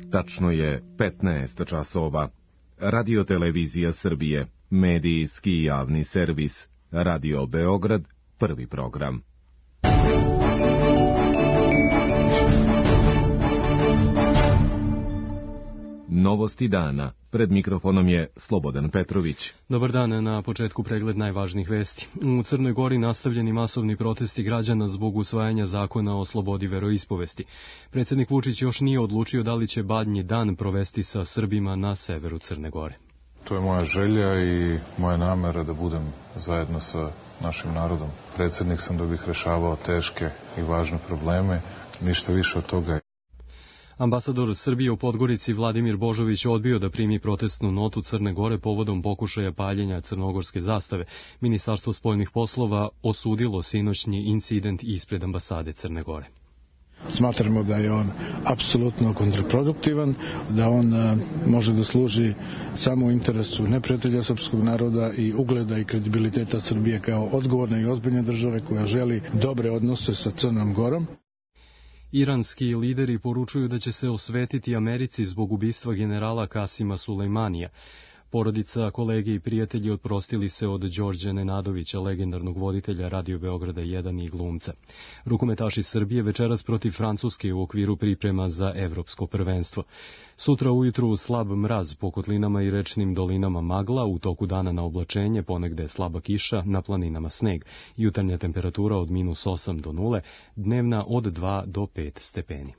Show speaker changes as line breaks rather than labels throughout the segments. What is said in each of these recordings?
Tačno je 15 časova. Radio-televizija Srbije, medijski i javni servis, Radio Beograd, prvi program. Novosti dana. Pred mikrofonom je Slobodan Petrović.
Dobar dan, na početku pregled najvažnijih vesti. U Crnoj Gori nastavljeni masovni protesti građana zbog usvajanja zakona o slobodi veroispovesti. Predsjednik Vučić još nije odlučio da li će Badnji dan provesti sa Srbima na severu Crne Gore.
To je moja želja i moja namera da budem zajedno sa našim narodom. Predsjednik sam da bih rešavao teške i važne probleme, ništa više od toga.
Ambasador Srbije u Podgorici Vladimir Božović odbio da primi protestnu notu Crne Gore povodom pokušaja paljenja crnogorske zastave. Ministarstvo spoljnih poslova osudilo sinoćnji incident ispred ambasade Crne Gore.
Smatramo da je on apsolutno kontraproduktivan, da on može da služi samo u interesu neprijatelja srpskog naroda i ugleda i kredibiliteta Srbije kao odgovorne i ozbiljne države koja želi dobre odnose sa Crnom Gorom.
Iranski lideri poručuju da će se osvetiti Americi zbog ubistva generala Kasima Sulejmanija. Porodica, kolege i prijatelji oprostili se od Đorđa Nenadovića, legendarnog voditelja Radio Beograda 1 i glumca. Rukometaši Srbije večeras protiv Francuske u okviru priprema za evropsko prvenstvo. Sutra ujutru slab mraz po kotlinama i rečnim dolinama magla, u toku dana na oblačenje, ponegde slaba kiša, na planinama sneg. Jutarnja temperatura od -8 do 0, dnevna od 2 do 5 stepeni.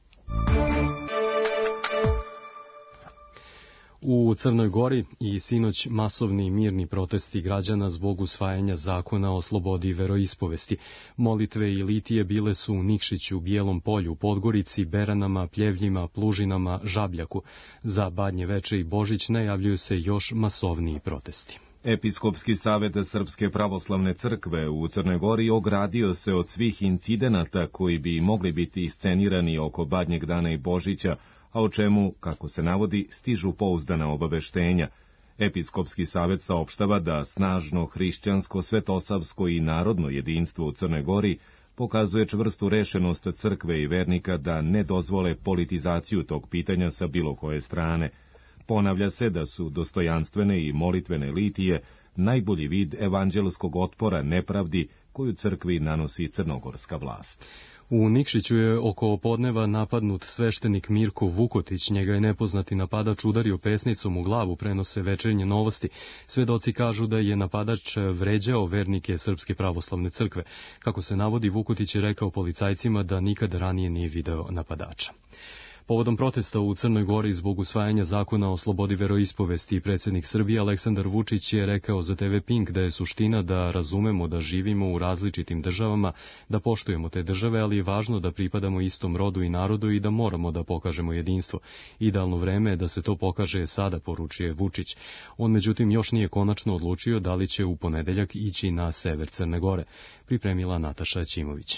U Crnoj Gori i sinoć masovni mirni protesti građana zbog usvajanja zakona o slobodi veroispovesti. Molitve i litije bile su u Nikšiću, Bijelom Polju, Podgorici, Beranama, Pljevljima, Plužinama, Žabljaku. Za Badnje veče i Božić najavljuju se još masovniji protesti.
Episkopski savet Srpske pravoslavne crkve u Crnoj Gori ogradio se od svih incidenata koji bi mogli biti iscenirani oko Badnjeg dana i Božića, a o čemu, kako se navodi, stižu pouzdana obaveštenja. Episkopski savet saopštava da snažno hrišćansko, svetosavsko i narodno jedinstvo u Crnoj Gori pokazuje čvrstu rešenost crkve i vernika da ne dozvole politizaciju tog pitanja sa bilo koje strane. Ponavlja se da su dostojanstvene i molitvene litije najbolji vid evanđelskog otpora nepravdi koju crkvi nanosi crnogorska vlast.
U Nikšiću je oko podneva napadnut sveštenik Mirko Vukotić. Njega je nepoznati napadač udario pesnicom u glavu, prenose Večernje novosti. Svedoci kažu da je napadač vređao vernike Srpske pravoslavne crkve. Kako se navodi, Vukotić je rekao policajcima da nikad ranije nije video napadača. Povodom protesta u Crnoj Gori zbog usvajanja zakona o slobodi veroispovesti, predsjednik Srbije Aleksandar Vučić je rekao za TV Pink da je suština da razumemo da živimo u različitim državama, da poštujemo te države, ali je važno da pripadamo istom rodu i narodu i da moramo da pokažemo jedinstvo. Idealno vreme je da se to pokaže sada, poručuje Vučić. On međutim još nije konačno odlučio da li će u ponedeljak ići na sever Crne Gore, pripremila Nataša Ćimović.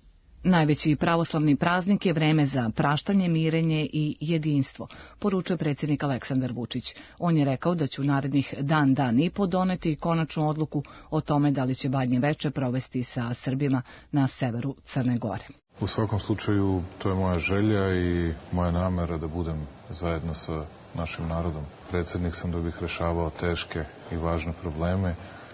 Najveći pravoslavni praznik je vreme za praštanje, mirenje i jedinstvo, poručuje predsjednik Aleksandar Vučić. On je rekao da će u narednih dan i po doneti konačnu odluku o tome da li će Badnje veče provesti sa Srbima na severu Crne Gore.
U svakom slučaju, to je moja želja i moja namera da budem zajedno sa našim narodom. Predsjednik sam da bih rešavao teške i važne probleme,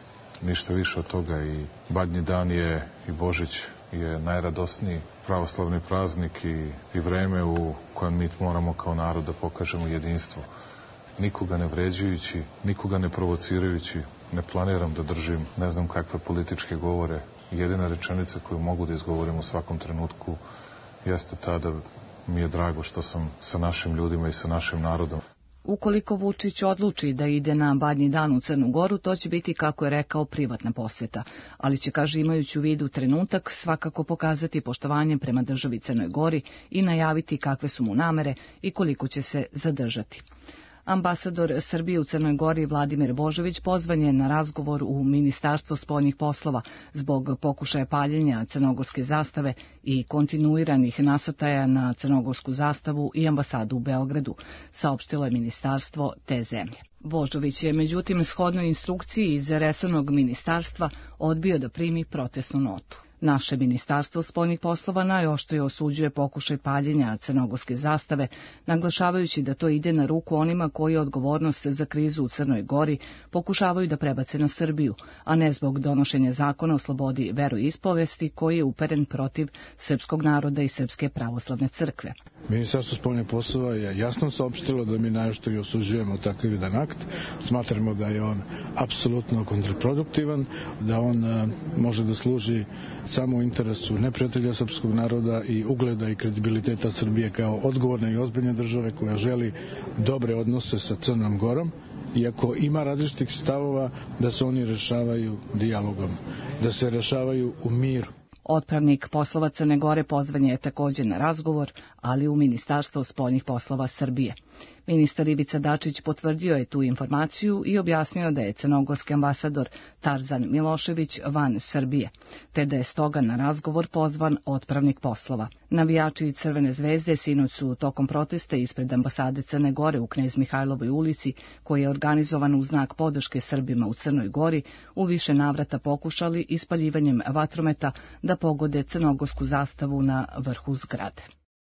ništa više od toga. I Badnji dan je i Božić je najradosniji pravoslavni praznik i vreme u kojem mi moramo kao narod da pokažemo jedinstvo. Nikoga ne vređajući, nikoga ne provocirajući, ne planiram da držim ne znam kakve političke govore. Jedina rečenica koju mogu da izgovorim u svakom trenutku jeste ta da mi je drago što sam sa našim ljudima i sa našim narodom.
Ukoliko Vučić odluči da ide na Badnji dan u Crnu Goru, to će biti, kako je rekao, privatna posjeta, ali će, kaže, imajući u vidu trenutak, svakako pokazati poštovanje prema državi Crnoj Gori i najaviti kakve su mu namere i koliko će se zadržati. Ambasador Srbije u Crnoj Gori Vladimir Božović pozvan je na razgovor u Ministarstvo spoljnih poslova zbog pokušaja paljenja crnogorske zastave i kontinuiranih nasrtaja na crnogorsku zastavu i ambasadu u Beogradu, saopštilo je ministarstvo te zemlje. Božović je međutim shodno instrukciji iz resornog ministarstva odbio da primi protestnu notu. Naše ministarstvo spoljnih poslova najoštrije osuđuje pokušaj paljenja crnogorske zastave, naglašavajući da to ide na ruku onima koji odgovornost za krizu u Crnoj Gori pokušavaju da prebace na Srbiju, a ne zbog donošenja zakona o slobodi veroispovesti koji je uperen protiv srpskog naroda i Srpske pravoslavne crkve.
Ministarstvo spoljnih poslova je jasno saopštilo da mi najoštrije osuđujemo takav jedan akt. Smatramo da je on apsolutno kontraproduktivan, da on može da služi samo u interesu neprijatelja srpskog naroda i ugleda i kredibiliteta Srbije kao odgovorne i ozbiljne države koja želi dobre odnose sa Crnom Gorom, iako ima različitih stavova, da se oni rešavaju dijalogom, da se rešavaju u miru.
Otpravnik poslova Crne Gore pozvan je također na razgovor, ali u Ministarstvo spoljnih poslova Srbije. Ministar Ivica Dačić potvrdio je tu informaciju i objasnio da je crnogorski ambasador Tarzan Milošević van Srbije, te da je stoga na razgovor pozvan otpravnik poslova. Navijači Crvene zvezde sinoć su tokom protesta ispred ambasade Crne Gore u Knez Mihajlovoj ulici, koji je organizovan u znak podrške Srbima u Crnoj Gori, u više navrata pokušali ispaljivanjem vatrometa da pogode crnogorsku zastavu na vrhu zgrade.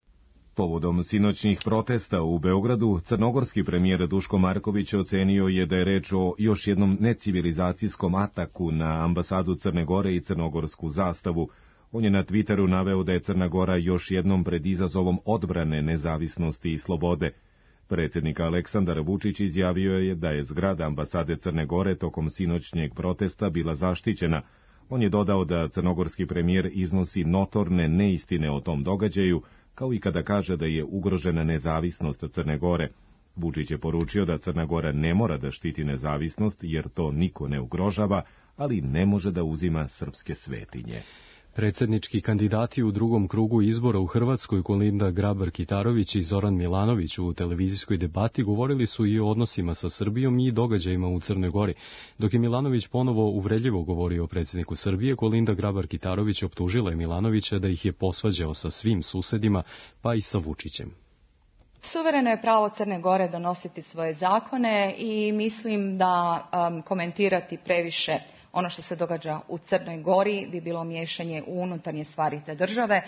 Povodom sinoćnih protesta u Beogradu, crnogorski premijer Duško Marković ocenio je da je reč o još jednom necivilizacijskom ataku na ambasadu Crne Gore i crnogorsku zastavu. On je na Twitteru naveo da je Crna Gora još jednom pred izazovom odbrane nezavisnosti i slobode. Predsjednik Aleksandar Vučić izjavio je da je zgrada ambasade Crne Gore tokom sinoćnjeg protesta bila zaštićena. On je dodao da crnogorski premijer iznosi notorne neistine o tom događaju, kao i kada kaže da je ugrožena nezavisnost Crne Gore. Vučić je poručio da Crna Gora ne mora da štiti nezavisnost, jer to niko ne ugrožava, ali ne može da uzima srpske svetinje.
Predsjednički kandidati u drugom krugu izbora u Hrvatskoj, Kolinda Grabar-Kitarović i Zoran Milanović, u televizijskoj debati govorili su i o odnosima sa Srbijom i događajima u Crnoj Gori. Dok je Milanović ponovo uvredljivo govorio o predsjedniku Srbije, Kolinda Grabar-Kitarović optužila je Milanovića da ih je posvađao sa svim susedima, pa i sa Vučićem.
Suvereno je pravo Crne Gore donositi svoje zakone i mislim da komentirati previše ono što se događa u Crnoj Gori bi bilo miješanje u unutarnje stvari te države,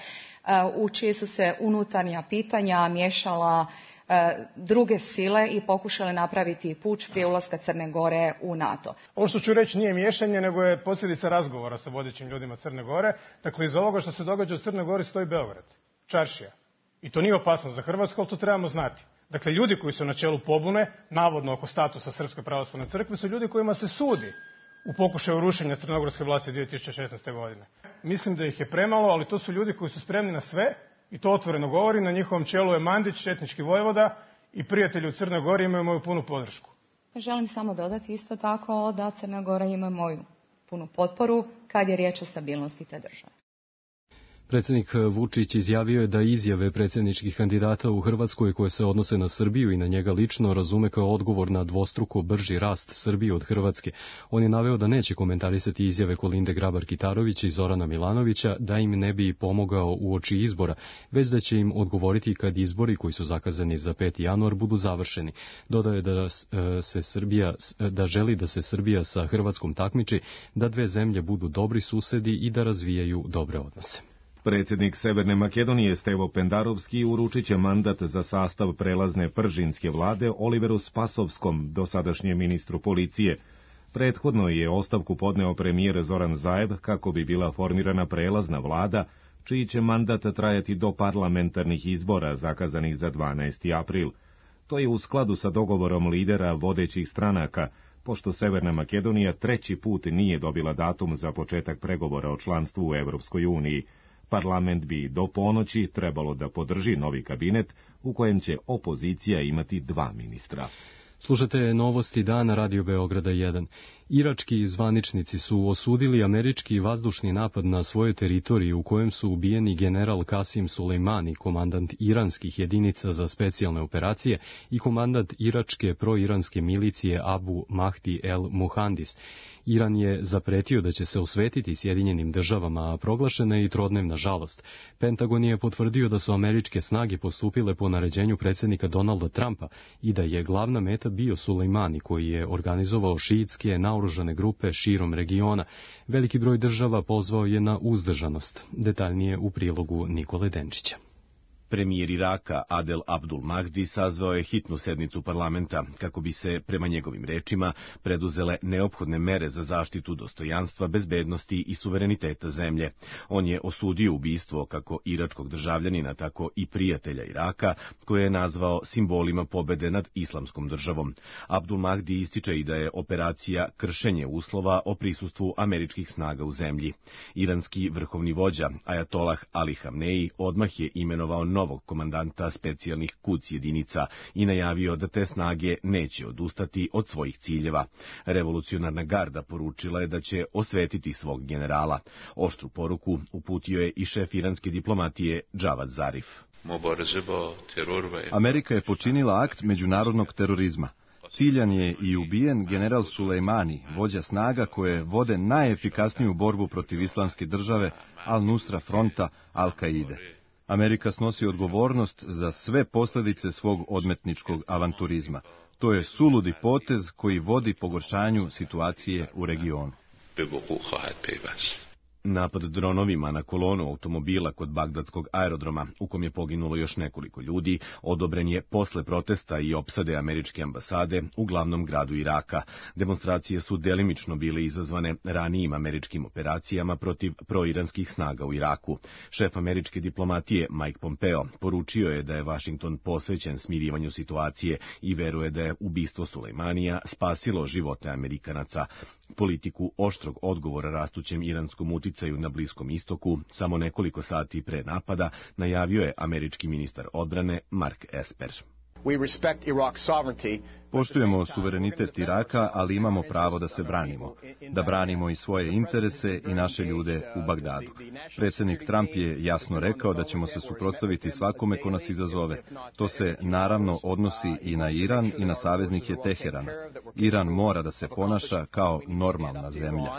u čije su se unutarnja pitanja miješala druge sile i pokušale napraviti puč prije ulaska Crne Gore u NATO.
Ovo što ću reći nije miješanje, nego je posljedica razgovora sa vodećim ljudima Crne Gore. Dakle, iz ovoga što se događa u Crnoj Gori stoji Beograd, čaršija. I to nije opasno za Hrvatsku, ali to trebamo znati. Dakle, ljudi koji su na čelu pobune, navodno oko statusa Srpske pravoslavne crkve, su ljudi kojima se sudi u pokušaju rušenja crnogorske vlasti 2016. godine. Mislim da ih je premalo, ali to su ljudi koji su spremni na sve, i to otvoreno govori. Na njihovom čelu je Mandić, četnički vojvoda, i prijatelji u Crnoj Gori imaju moju punu podršku.
Želim samo dodati isto tako da Crna Gora ima moju punu potporu kad je riječ o stabilnosti te države.
Predsjednik Vučić izjavio je da izjave predsjedničkih kandidata u Hrvatskoj koje se odnose na Srbiju i na njega lično razume kao odgovor na dvostruko brži rast Srbije od Hrvatske. On je naveo da neće komentarisati izjave Kolinde Grabar-Kitarovića i Zorana Milanovića, da im ne bi pomogao uoči izbora, već da će im odgovoriti kad izbori koji su zakazani za 5. januar budu završeni. Dodao je da želi da se Srbija sa Hrvatskom takmiči, da dve zemlje budu dobri susedi i da razvijaju dobre odnose.
Predsjednik Severne Makedonije Stevo Pendarovski uručit će mandat za sastav prelazne pržinske vlade Oliveru Spasovskom, dosadašnjem ministru policije. Prethodno je ostavku podneo premijer Zoran Zaev kako bi bila formirana prelazna vlada, čiji će mandat trajati do parlamentarnih izbora zakazanih za 12. april. To je u skladu sa dogovorom lidera vodećih stranaka, pošto Severna Makedonija 3. put nije dobila datum za početak pregovora o članstvu u Evropskoj uniji. Parlament bi do ponoći trebalo da podrži novi kabinet u kojem će opozicija imati 2 ministra.
Slušate novosti dana Radio Beograda 1. Irački zvaničnici su osudili američki vazdušni napad na svojoj teritoriji u kojem su ubijeni general Kasim Sulejmani, komandant iranskih jedinica za specijalne operacije, i komandant iračke proiranske milicije Abu Mahdi el Muhandis. Iran je zapretio da će se osvetiti Sjedinjenim državama, a proglašena je i trodnevna žalost. Pentagon je potvrdio da su američke snage postupile po naređenju predsjednika Donalda Trumpa i da je glavna meta terorista bio Sulejmani, koji je organizovao šiitske naoružane grupe širom regiona. Veliki broj država pozvao je na uzdržanost. Detaljnije u prilogu Nikole Denčića.
Premijer Iraka Adel Abdul Mahdi sazvao je hitnu sednicu parlamenta kako bi se, prema njegovim rečima, preduzele neophodne mere za zaštitu dostojanstva, bezbednosti i suvereniteta zemlje. On je osudio ubistvo kako iračkog državljanina, tako i prijatelja Iraka, koje je nazvao simbolima pobede nad islamskom državom. Abdul Mahdi ističe i da je operacija kršenje uslova o prisustvu američkih snaga u zemlji. Iranski vrhovni vođa Ajatolah Ali Hamneji odmah je imenovao novog komandanta specijalnih Quds jedinica i najavio da te snage neće odustati od svojih ciljeva. Revolucionarna garda poručila je da će osvetiti svog generala. Oštru poruku uputio je i šef iranske diplomatije Javad Zarif.
Amerika je počinila akt međunarodnog terorizma. Ciljan je i ubijen general Sulejmani, vođa snaga koje vode najefikasniju borbu protiv islamske države Al-Nusra fronta Al-Kaide. Amerika snosi odgovornost za sve posljedice svog odmetničkog avanturizma. To je suludi potez koji vodi pogoršanju situacije u regionu.
Napad dronovima na kolonu automobila kod bagdadskog aerodroma, u kom je poginulo još nekoliko ljudi, odobren je posle protesta i opsade američke ambasade u glavnom gradu Iraka. Demonstracije su delimično bile izazvane ranijim američkim operacijama protiv proiranskih snaga u Iraku. Šef američke diplomatije Mike Pompeo poručio je da je Vašington posvećen smirivanju situacije i veruje da je ubistvo Sulejmanija spasilo živote Amerikanaca. Politiku oštrog odgovora rastućem iranskom uticaju na Bliskom istoku samo nekoliko sati pre napada najavio je američki ministar odbrane Mark Esper.
Poštujemo suverenitet Iraka, ali imamo pravo da se branimo. Da branimo i svoje interese i naše ljude u Bagdadu. Predsjednik Trump je jasno rekao da ćemo se suprotstaviti svakome ko nas izazove. To se naravno odnosi i na Iran i na saveznike Teherana. Iran mora da se ponaša kao normalna zemlja.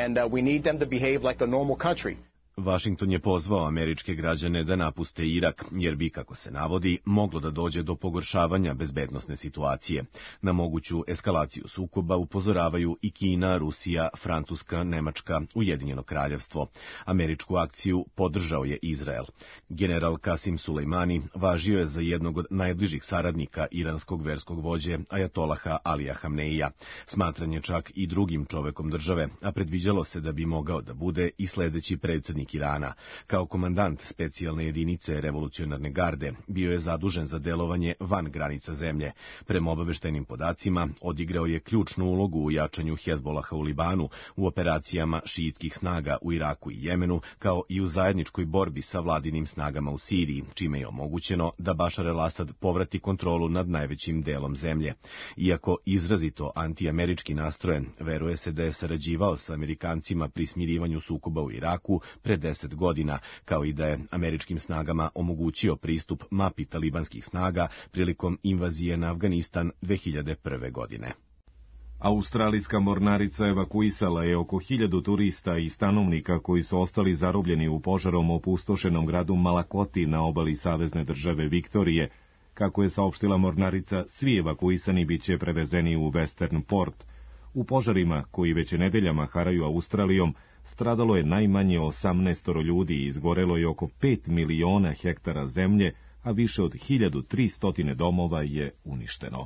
Vašington je pozvao američke građane da napuste Irak, jer bi, kako se navodi, moglo da dođe do pogoršavanja bezbednosne situacije. Na moguću eskalaciju sukoba upozoravaju i Kina, Rusija, Francuska, Nemačka, Ujedinjeno kraljevstvo. Američku akciju podržao je Izrael. General Kasim Sulejmani važio je za jednog od najbližih saradnika iranskog verskog vođe Ajatolaha Alija Hamneija. Smatran je čak i drugim čovekom države, a predviđalo se da bi mogao da bude i sledeći predsjednik Irana. Kao komandant specijalne jedinice revolucionarne garde bio je zadužen za delovanje van granica zemlje. Prema obaveštajnim podacima odigrao je ključnu ulogu u jačanju Hezbolaha u Libanu, u operacijama šiitskih snaga u Iraku i Jemenu, kao i u zajedničkoj borbi sa vladinim snagama u Siriji, čime je omogućeno da Bašar el-Asad povrati kontrolu nad najvećim delom zemlje. Iako izrazito antiamerički nastrojen, veruje se da je sarađivao sa Amerikancima pri smirivanju sukoba u Iraku pre 10 godina, kao i da je američkim snagama omogućio pristup mapi talibanskih snaga prilikom invazije na Afganistan 2001. godine.
Australijska mornarica evakuisala je oko 1000 turista i stanovnika koji su ostali zarobljeni u požarom opustošenom gradu Malakoti na obali savezne države Viktorije. Kako je saopštila mornarica, svi evakuisani biće prevezeni u Western Port. U požarima, koji već nedeljama haraju Australijom, stradalo je najmanje 18 ljudi i izgorelo je oko 5 miliona hektara zemlje, a više od 1300 domova je uništeno.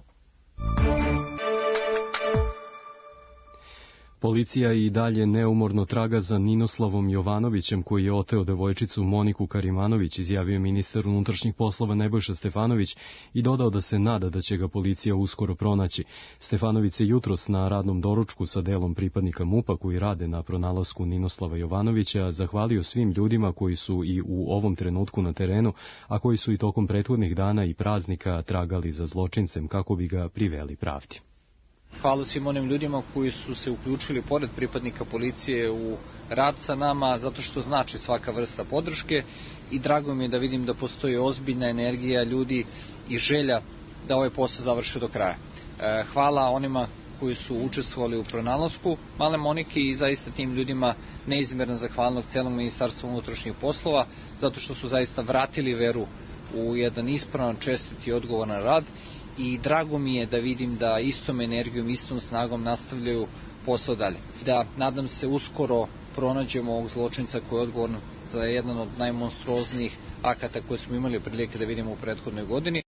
Policija i dalje neumorno traga za Ninoslavom Jovanovićem, koji je oteo devojčicu Moniku Karimanović, izjavio ministar unutrašnjih poslova Nebojša Stefanović i dodao da se nada da će ga policija uskoro pronaći. Stefanović se jutros na radnom doručku sa delom pripadnika MUP-a koji rade na pronalasku Ninoslava Jovanovića zahvalio svim ljudima koji su i u ovom trenutku na terenu, a koji su i tokom prethodnih dana i praznika tragali za zločincem kako bi ga priveli pravdi.
Hvala svim onim ljudima koji su se uključili pored pripadnika policije u rad sa nama, zato što znači svaka vrsta podrške i drago mi je da vidim da postoji ozbiljna energija ljudi i želja da ovaj posao završi do kraja. Hvala onima koji su učestvovali u pronalasku male Monike i zaista tim ljudima neizmjerna zahvalnost celog Ministarstva unutrašnjih poslova, zato što su zaista vratili veru u jedan ispravan, čestit i odgovoran rad i drago mi je da vidim da istom energijom, istom snagom nastavljaju posao dalje. Da, nadam se, uskoro pronađemo ovog zločinca koji je odgovoran za jedan od najmonstruoznijih akata koje smo imali prilike da vidimo u prethodnoj godini.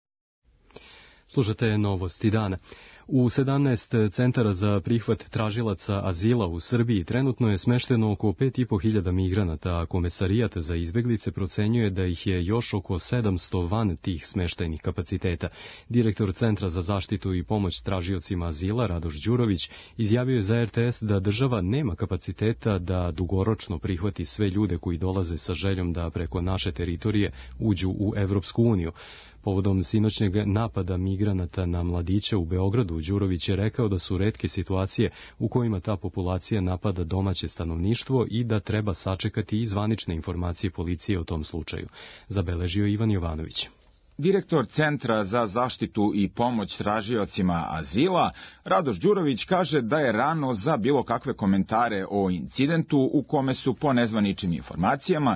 Slušate Novosti dana. U 17 centara za prihvat tražilaca azila u Srbiji trenutno je smešteno oko 5.500 migranata, a Komesarijat za izbeglice procenjuje da ih je još oko 700 van tih smeštajnih kapaciteta. Direktor Centra za zaštitu i pomoć tražiocima azila, Radoš Đurović, izjavio je za RTS da država nema kapaciteta da dugoročno prihvati sve ljude koji dolaze sa željom da preko naše teritorije uđu u Evropsku uniju. Povodom sinoćnjeg napada migranata na mladiće u Beogradu, Đurović je rekao da su retke situacije u kojima ta populacija napada domaće stanovništvo i da treba sačekati i zvanične informacije policije o tom slučaju. Zabeležio Ivan Jovanović.
Direktor Centra za zaštitu i pomoć tražiocima azila, Radoš Đurović, kaže da je rano za bilo kakve komentare o incidentu u kome su po nezvaničnim informacijama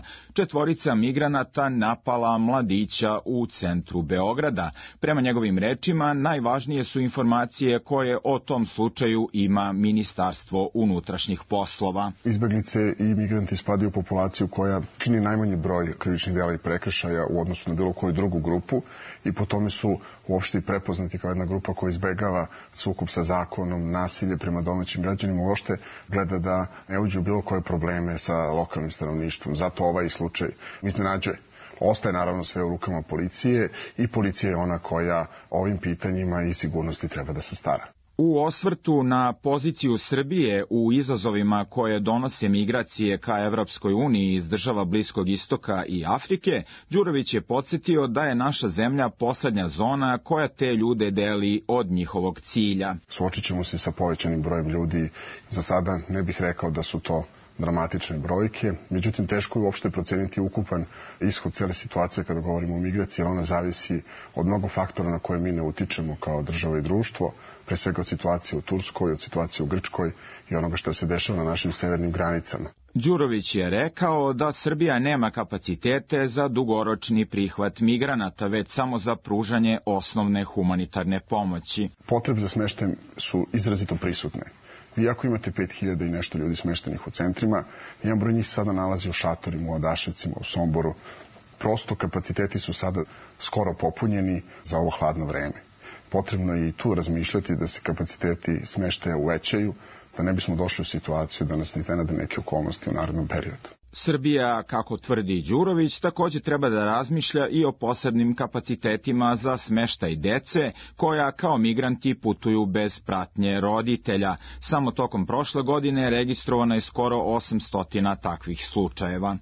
4 migranata napala mladića u centru Beograda. Prema njegovim rečima, najvažnije su informacije koje o tom slučaju ima Ministarstvo unutrašnjih poslova.
Izbeglice i migranti spadaju u populaciju koja čini najmanji broj krivičnih dela i prekršaja u odnosu na bilo koju drugu grupu i po tome su uopšte prepoznati kao jedna grupa koja izbegava sukob sa zakonom, nasilje prema domaćim građanima, uopšte gleda da ne uđu u bilo koje probleme sa lokalnim stanovništvom. Zato ovaj slučaj iznenađuje. Ostaje naravno sve u rukama policije i policija je ona koja ovim pitanjima i sigurnosti treba da se stara.
U osvrtu na poziciju Srbije u izazovima koje donose migracije ka Evropskoj uniji iz država Bliskog istoka i Afrike, Đurović je podsjetio da je naša zemlja poslednja zona koja te ljude deli od njihovog cilja.
Suočit ćemo se sa povećanim brojem ljudi. Za sada ne bih rekao da su to dramatične brojke, međutim teško je uopšte proceniti ukupan ishod cele situacije kada govorimo o migraciji, jer ona zavisi od mnogo faktora na koje mi ne utičemo kao država i društvo, pre svega od situacije u Turskoj, od situacije u Grčkoj i onoga što se dešava na našim severnim granicama.
Đurović je rekao da Srbija nema kapacitete za dugoročni prihvat migranata, već samo za pružanje osnovne humanitarne pomoći.
Potrebe za smeštajem su izrazito prisutne. Vi ako imate 5.000 i nešto ljudi smeštenih u centrima, jedan broj njih sada nalazi u šatorima, u Adaševcima, u Somboru. Prosto kapaciteti su sada skoro popunjeni za ovo hladno vreme. Potrebno je i tu razmišljati da se kapaciteti smeštaja uvećaju, da ne bismo došli u situaciju da nas ne iznenade neke okolnosti u narednom periodu.
Srbija, kako tvrdi Đurović, također treba da razmišlja i o posebnim kapacitetima za smeštaj dece, koja kao migranti putuju bez pratnje roditelja. Samo tokom prošle godine registrovano je skoro 800 takvih slučajeva.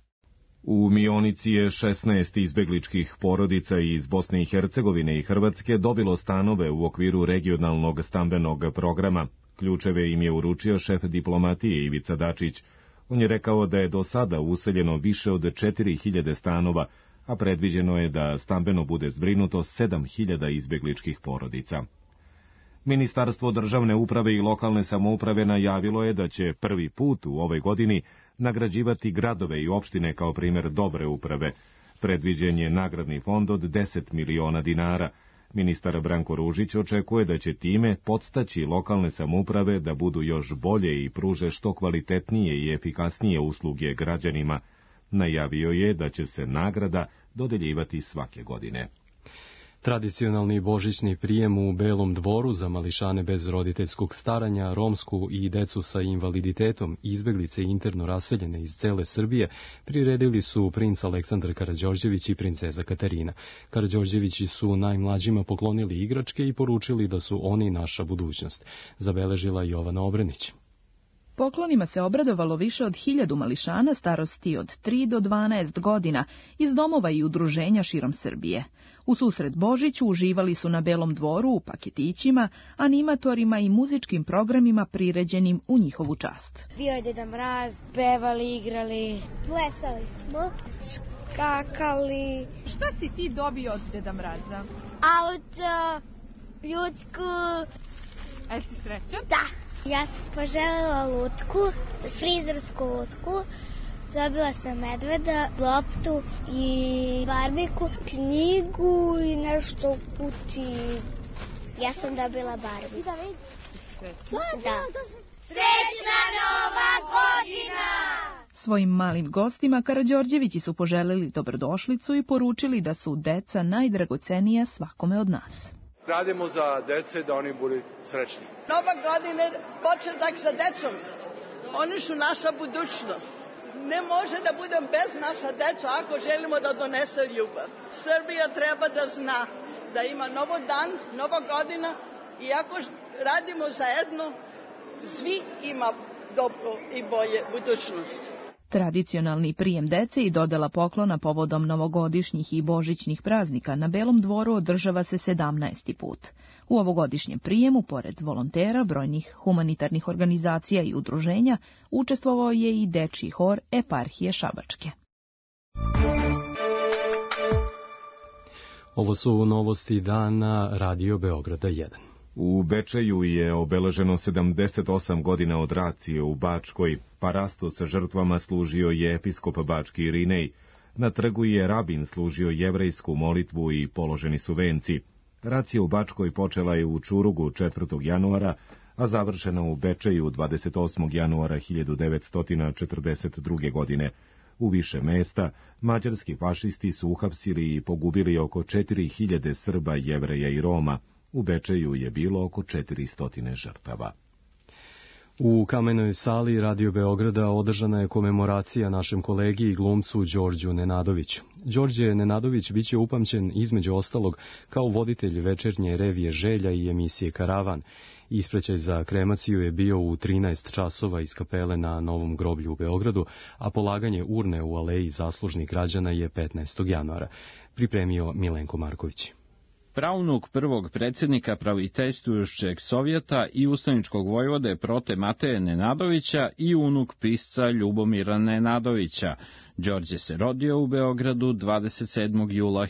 U Mionici je 16 izbegličkih porodica iz Bosne i Hercegovine i Hrvatske dobilo stanove u okviru regionalnog stambenog programa. Ključeve im je uručio šef diplomatije Ivica Dačić. On je rekao da je do sada useljeno više od 4.000 stanova, a predviđeno je da stambeno bude zbrinuto 7.000 izbegličkih porodica. Ministarstvo državne uprave i lokalne samouprave najavilo je da će prvi put u ovoj godini nagrađivati gradove i opštine kao primjer dobre uprave. Predviđen je nagradni fond od 10 miliona dinara. Ministar Branko Ružić očekuje da će time podstaći lokalne samouprave da budu još bolje i pruže što kvalitetnije i efikasnije usluge građanima. Najavio je da će se nagrada dodeljivati svake godine.
Tradicionalni božićni prijem u Belom dvoru za mališane bez roditeljskog staranja, romsku i decu sa invaliditetom, izbeglice interno raseljene iz cele Srbije, priredili su princ Aleksandar Karađorđević i princeza Katarina. Karađorđevići su najmlađima poklonili igračke i poručili da su oni naša budućnost, zabeležila Jovana Obrenić.
Poklonima se obradovalo više od 1000 mališana starosti od 3 do 12 godina iz domova i udruženja širom Srbije. U susret Božiću uživali su na Belom dvoru u paketićima, animatorima i muzičkim programima priređenim u njihovu čast.
Bio je Deda Mraz, pevali, igrali, plesali smo, skakali.
Šta si ti dobio od Deda Mraza?
Auto, ljudsku.
A si srećan?
Da. Ja sam poželjela lutku, frizersku lutku, dobila sam medveda, loptu i barbiku, knjigu i nešto u kući, Ja sam dobila Barbie. Da.
Srećna Nova godina!
Svojim malim gostima Karađorđevići su poželili dobrodošlicu i poručili da su deca najdragocenija svakome od nas.
Radimo za dece da oni budu srećni.
Nova godina je početak sa decom. Oni su naša budućnost. Ne može da budem bez naša deca ako želimo da donese ljubav. Srbija treba da zna da ima novo dan, nova godina i ako radimo zajedno, svi ima dobro i bolje budućnost.
Tradicionalni prijem dece i dodela poklona povodom novogodišnjih i božićnih praznika na Belom dvoru održava se 17. put. U ovogodišnjem prijemu, pored volontera, brojnih humanitarnih organizacija i udruženja, učestvovao je i dečiji hor Eparhije Šabačke.
Ovo su novosti dana Radio Beograda 1.
U Bečeju je obeleženo 78 godina od racije u Bačkoj. Parasto sa žrtvama služio je episkop Bački Irinej. Na trgu je rabin služio jevrejsku molitvu i položeni su venci. Racija u Bačkoj počela je u Čurugu 4. januara, a završena u Bečeju 28. januara 1942. godine. U više mesta mađarski fašisti su uhapsili i pogubili oko 4000 Srba, Jevreja i Roma. U Bečeju je bilo oko 400 žrtava.
U Kamenoj sali Radio Beograda održana je komemoracija našem kolegi i glumcu Đorđu Nenadoviću. Đorđe Nenadović biće upamćen između ostalog kao voditelj večernje revije Želja i emisije Karavan. Ispraćaj za kremaciju je bio u 13 časova iz kapele na Novom groblju u Beogradu, a polaganje urne u aleji zaslužnih građana je 15. januara. Pripremio Milenko Marković.
Praunuk prvog predsjednika praviteljstvujušćeg Sovjeta i ustaničkog vojvode Prote Mateje Nenadovića i unuk pisca Ljubomira Nenadovića. Đorđe se rodio u Beogradu 27. jula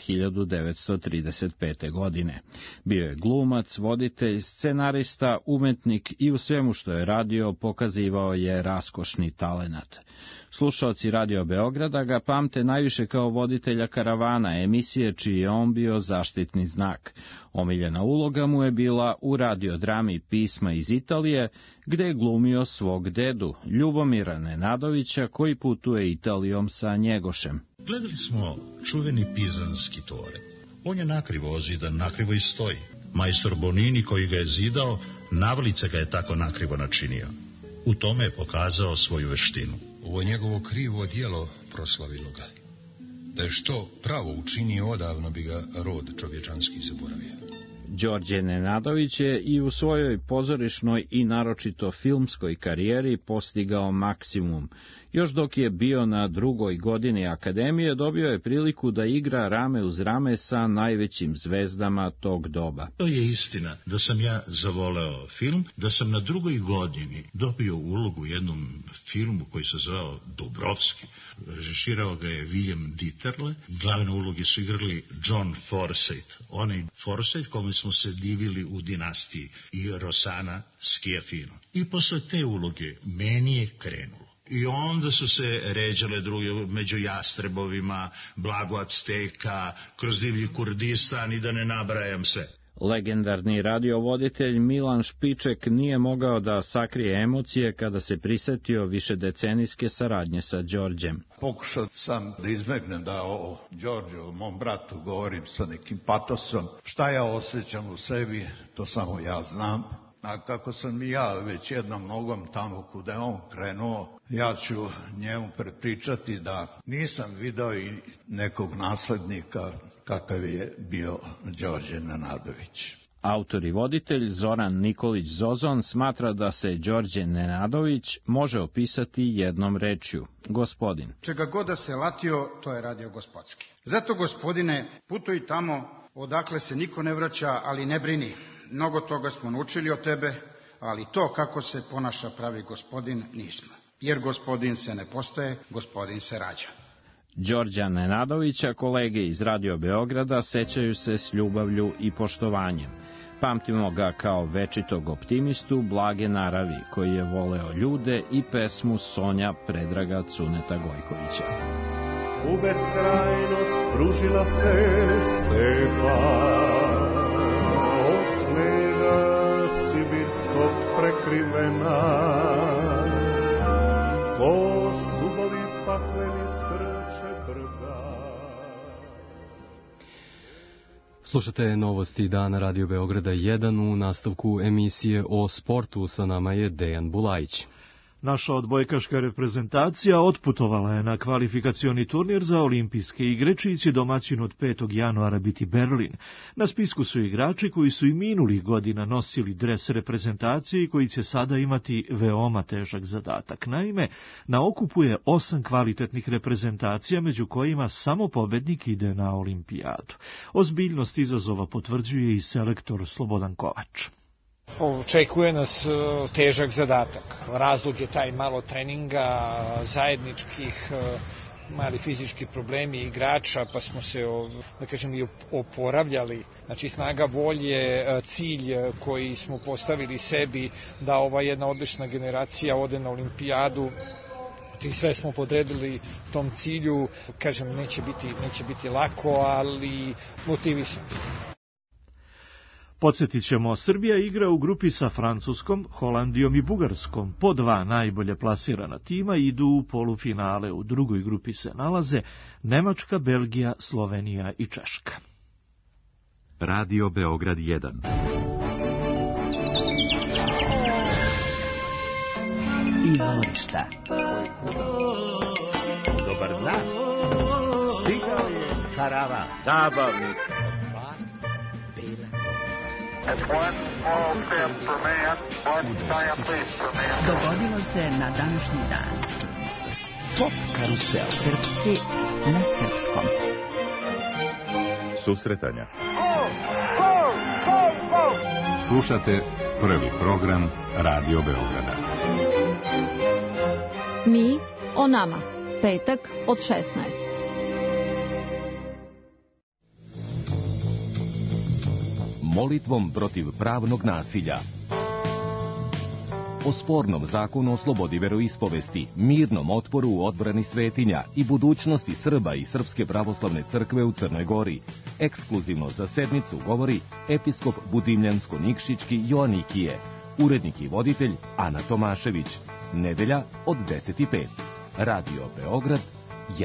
1935. godine. Bio je glumac, voditelj, scenarista, umetnik i u svemu što je radio pokazivao je raskošni talenat. Slušaoci Radio Beograda ga pamte najviše kao voditelja Karavana, emisije čiji je on bio zaštitni znak. Omiljena uloga mu je bila u radiodrami Pisma iz Italije, gde je glumio svog dedu, Ljubomira Nenadovića, koji putuje Italijom sa Njegošem.
Gledali smo čuveni pizanski toren. On je nakrivo ozidan, nakrivo i stoji. Majstor Bonini koji ga je zidao, navlice ga je tako nakrivo načinio. U tome je pokazao svoju veštinu.
Ovo njegovo krivo djelo proslavilo ga. Da je što pravo učinio, odavno bi ga rod čovječanski zaboravio.
Đorđe Nenadović je i u svojoj pozorišnoj i naročito filmskoj karijeri postigao maksimum. Još dok je bio na 2. godini akademije, dobio je priliku da igra rame uz rame sa najvećim zvezdama tog doba.
To je istina da sam ja zavoleo film, da sam na 2. godini dobio ulogu u jednom filmu koji se zvao Dubrovski. Režirao ga je William Dieterle. Glavne uloge su igrali John Forsythe. Onaj Forsythe kome smo se divili u Dinastiji i Rosana Schiaffino. I posle te uloge meni je krenulo. I onda su se ređale druge među Jastrebovima, Blago Acteka, kroz divlji Kurdistan i da ne nabrajam sve.
Legendarni radiovoditelj Milan Špiček nije mogao da sakrije emocije kada se prisetio višedecenijske saradnje sa Đorđem.
Pokušao sam da izbegnem da o Đorđu, mom bratu, govorim sa nekim patosom. Šta ja osjećam u sebi, to samo ja znam. A kako sam i ja već jednom nogom tamo kuda je on krenuo, ja ću njemu prepričati da nisam video i nekog naslednika kakav je bio Đorđe Nenadović.
Autor i voditelj Zoran Nikolić Zozon smatra da se Đorđe Nenadović može opisati jednom rečju: gospodin.
Čega god da se latio, to je radio gospodski. Zato, gospodine, putuj tamo odakle se niko ne vraća, ali ne brini. Mnogo toga smo naučili od tebe, ali to kako se ponaša pravi gospodin nismo. Jer gospodin se ne postaje, gospodin se rađa.
Đorđa Nenadovića kolege iz Radio Beograda sećaju se s ljubavlju i poštovanjem. Pamtimo ga kao večitog optimistu, blage naravi, koji je voleo ljude i pesmu Sonja Predraga Cuneta Gojkovića.
U beskrajnost pružila se stepa od snega.
Slušate novosti dana Radio Beograda 1 u nastavku emisije o sportu. Sa nama je Dejan Bulajić.
Naša odbojkaška reprezentacija otputovala je na kvalifikacioni turnir za olimpijske igre, čiji će domaćin od 5. januara biti Berlin. Na spisku su igrači koji su i minulih godina nosili dres reprezentacije i koji će sada imati veoma težak zadatak. Naime, na okupu je 8 kvalitetnih reprezentacija, među kojima samo pobednik ide na olimpijadu. Ozbiljnost izazova potvrđuje i selektor Slobodan Kovač.
Očekuje nas težak zadatak. Razlog je taj malo treninga, zajedničkih, mali fizički problemi igrača, pa smo se, da kažem, i oporavljali. Znači, snaga volje, cilj koji smo postavili sebi da ova jedna odlična generacija ode na olimpijadu. I sve smo podredili tom cilju. Kažem, neće biti lako, ali motivisan.
Podsjetit ćemo, Srbija igra u grupi sa Francuskom, Holandijom i Bugarskom. Po 2 najbolje plasirana tima idu u polufinale. U drugoj grupi se nalaze Nemačka, Belgija, Slovenija i Češka.
Radio Beograd 1.
Izvorišta.
Dobar dan. Stigao je karavan zabavnik.
Dogodilo se na današnji dan. Pop karusel. Srpski na srpskom.
Susretanja. Slušate prvi program Radio Beograda.
Mi o nama. Petak od 16.
Molitvom protiv pravnog nasilja. O spornom zakonu o slobodi veroispovesti, mirnom otporu u odbrani svetinja i budućnosti Srba i Srpske pravoslavne crkve u Crnoj Gori. Ekskluzivno za sedmicu govori episkop Budimljansko-Nikšićki Joanikije, urednik i voditelj Ana Tomašević. Nedelja od 10:05. Radio Beograd 1.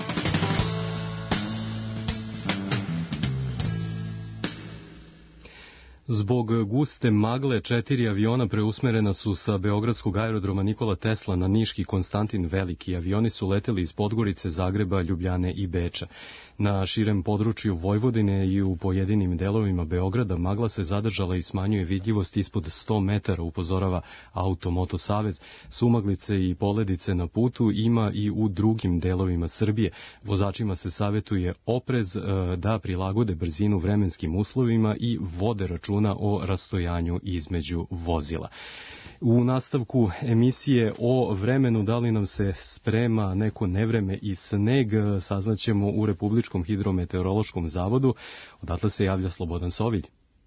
Zbog guste magle 4 aviona preusmerena su sa beogradskog aerodroma Nikola Tesla na niški Konstantin Veliki. Avioni su leteli iz Podgorice, Zagreba, Ljubljane i Beča. Na širem području Vojvodine i u pojedinim delovima Beograda magla se zadržala i smanjuje vidljivost ispod 100 metara, upozorava Automoto Savez. Sumaglice i poledice na putu ima i u drugim delovima Srbije. Vozačima se savjetuje oprez, da prilagode brzinu vremenskim uslovima i vode računa o rastojanju između vozila. U nastavku emisije o vremenu, da li nam se sprema neko nevreme i sneg, saznaćemo u Republičkom hidrometeorološkom zavodu. Odatle se javlja Slobodan Sovilj.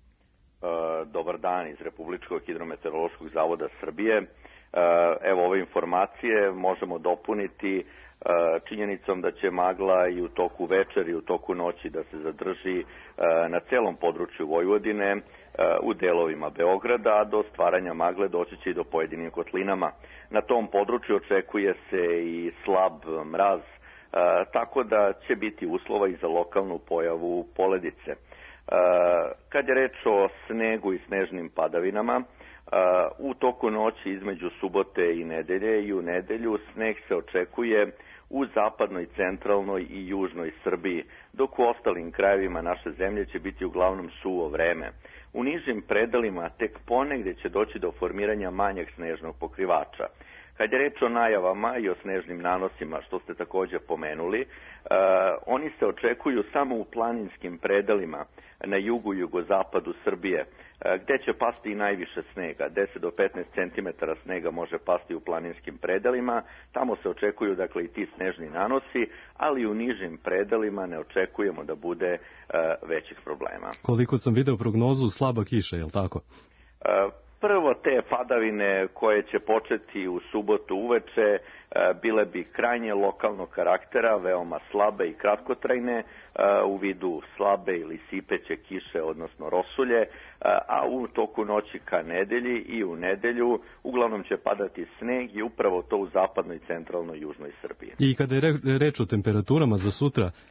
Dobar dan iz Republičkog hidrometeorološkog zavoda Srbije. Evo, ove informacije možemo dopuniti činjenicom da će magla i u toku večeri i u toku noći da se zadrži na celom području Vojvodine, u delovima Beograda, a do stvaranja magle doći će i do pojedinim kotlinama. Na tom području očekuje se i slab mraz, tako da će biti uslova i za lokalnu pojavu poledice. Kad je reč o snegu i snežnim padavinama, u toku noći između subote i nedelje i u nedelju sneg se očekuje u zapadnoj, centralnoj i južnoj Srbiji, dok u ostalim krajevima naše zemlje će biti uglavnom suvo vreme. U nižim predelima tek ponegde će doći do formiranja manjeg snežnog pokrivača. Kad je reč o najavama i o snežnim nanosima, što ste također pomenuli, oni se očekuju samo u planinskim predelima na jugu i jugozapadu Srbije, gde će pasti i najviše snega. 10 do 15 cm snega može pasti u planinskim predelima. Tamo se očekuju, dakle, i ti snežni nanosi, ali u nižim predelima ne očekujemo da bude većih problema.
Koliko sam video prognozu, slaba kiša, je li tako?
Prvo, te padavine koje će početi u subotu uveče bile bi krajnje lokalnog karaktera, veoma slabe i kratkotrajne, u vidu slabe ili sipeće kiše, odnosno rosulje, a u toku noći ka nedelji i u nedelju uglavnom će padati sneg i upravo to u zapadnoj, centralnoj i južnoj Srbiji.
I kada je reč o temperaturama za sutra?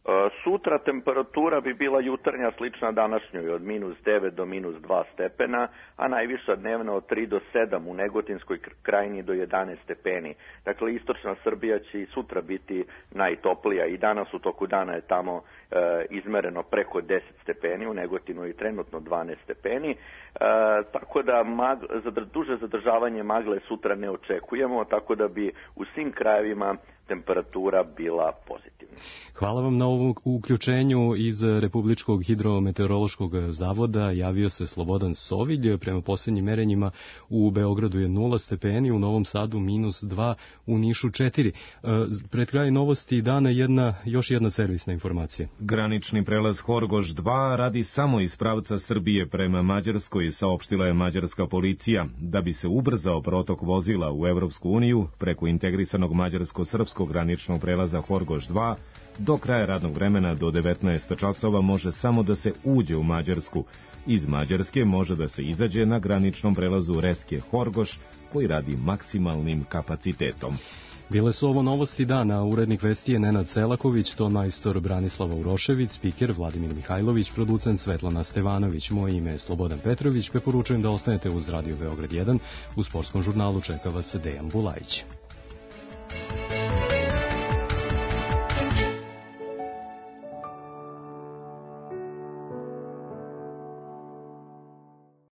Sutra temperatura bi bila jutarnja slična današnjoj od -9 do -2 stepena, a najviša dnevna od 3 do 7 u Negotinskoj krajini do 11 stepeni. Dakle, istočna Srbija će i sutra biti najtoplija i danas u toku dana je tamo izmereno preko 10 stepeni, u Negotinu je trenutno 12 stepeni, tako da duže zadržavanje magle sutra ne očekujemo, tako da bi u svim krajevima temperatura bila pozitivna.
Hvala vam na ovom uključenju iz Republičkog hidrometeorološkog zavoda. Javio se Slobodan Sovilj. Prema posljednjim merenjima u Beogradu je 0 stepeni, u Novom Sadu -2, u Nišu 4. Pred kraj novosti dana još jedna servisna informacija.
Granični prelaz Horgoš 2 radi samo iz pravca Srbije prema Mađarskoj, saopštila je mađarska policija. Da bi se ubrzao protok vozila u Evropsku uniju preko integrisanog mađarsko-srpskog graničnog prelaza Horgoš 2, do kraja radnog vremena do 19 časova može samo da se uđe u Mađarsku. Iz Mađarske može da se izađe na graničnom prelazu Reske Horgoš, koji radi maksimalnim kapacitetom.
Bile su ovo novosti dana, urednik vesti je Nenad Selaković, ton majstor Branislava Urošević, spiker Vladimir Mihajlović, producent Svetlana Stevanović. Moje ime je Slobodan Petrović, preporučujem da ostanete uz Radio Beograd 1. U sportskom žurnalu čeka vas Dejan Bulajić.